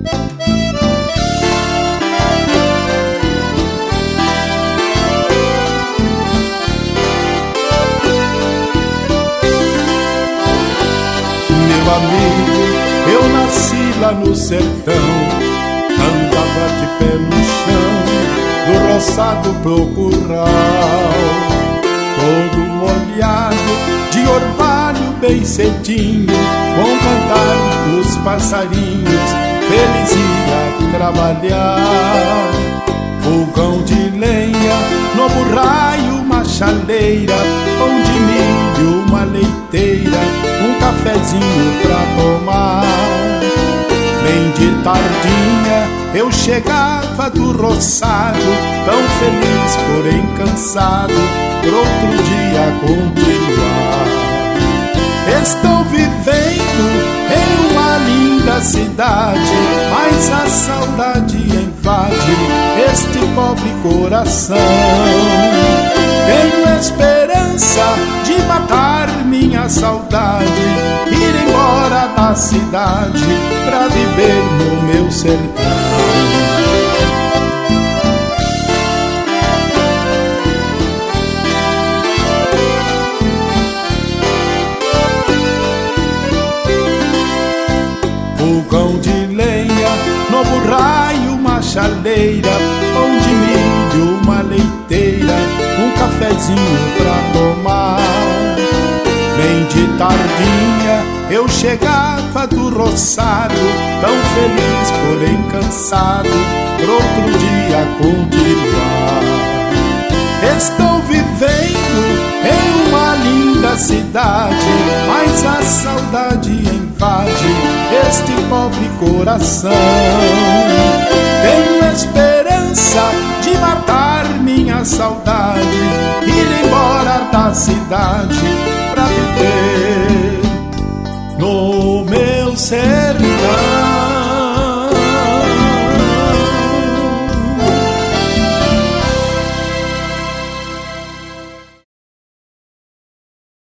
Meu amigo, eu nasci lá no sertão, andava de pé no chão, do roçado pro curral, todo molhado de orvalho bem cedinho, com o cantar dos passarinhos, feliz ia trabalhar. Fogão de lenha, no burraio uma chaleira, pão de milho, uma leiteira, um cafezinho pra tomar. Bem de tardinha eu chegava do roçado, tão feliz porém cansado, por outro dia continuar. Estou vivendo em uma linda cidade, mas a saudade invade este pobre coração. Tenho esperança de matar minha saudade, ir embora da cidade pra viver no meu sertão. Fogão de lenha, no burraio uma chaleira, pão de milho, uma leiteira, um cafezinho pra tomar. Bem de tardinha eu chegava do roçado, tão feliz porém cansado, por outro dia continuar. Estou vivendo em uma linda cidade, mas a saudade invade este pobre coração. Tenho esperança de matar minha saudade, ir embora da cidade